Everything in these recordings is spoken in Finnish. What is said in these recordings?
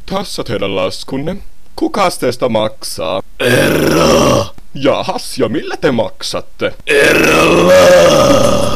Tässä teidän laskunne. Kukas teistä maksaa? Erra! Jahas, ja millä te maksatte? Erralla!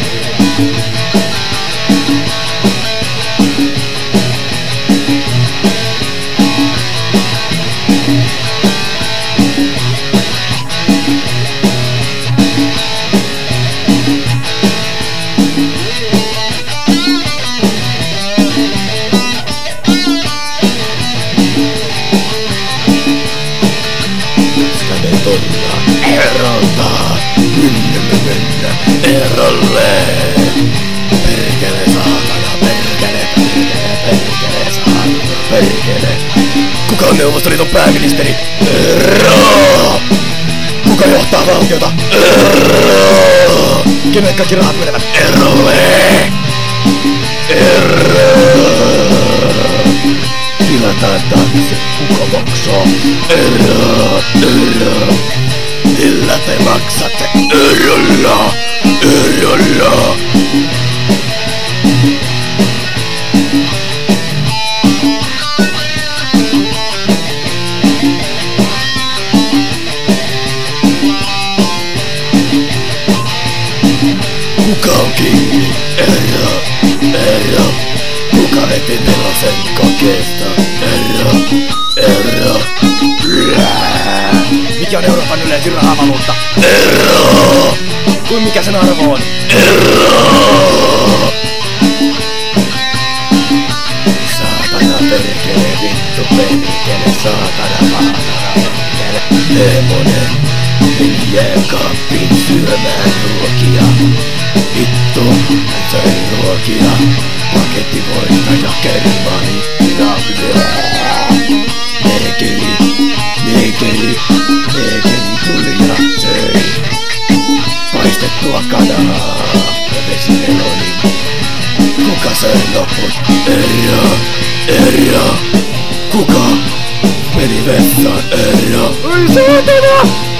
Erralta! Mennä! Erralle! Perkele saatana! Perkele saatana! Perkele! Kuka on Neuvostoliiton pääministeri? Erra! Kuka johtaa valtiota? Erra! Kenelle kaikki rahat menevät? Erralle! Erra! Tilataan taakse, kuka maksaa? Erra! Erra! Millä te maksatte? Erralla! Erralla! Kuka on kiinni? Erra! Erra! Kuka veti nelosen kokeesta? Erra! Erra! Mikä on Euroopan yleisin rahavaluutta? Erra! Kuin mikä sen arvo on? Erra! Saatana perkele, vittu perkele, saatana maatana perkele. Hemonen, jää kaappiin syömään ruokia. Vittu, söi ruokia. Pakettivoittaja kermani. Neekeli tuli ja söi paistettua kanaa ja vesimeloni. Kuka söi loput? Erra! Kuka meni vessaan? Erra! Oi saatana!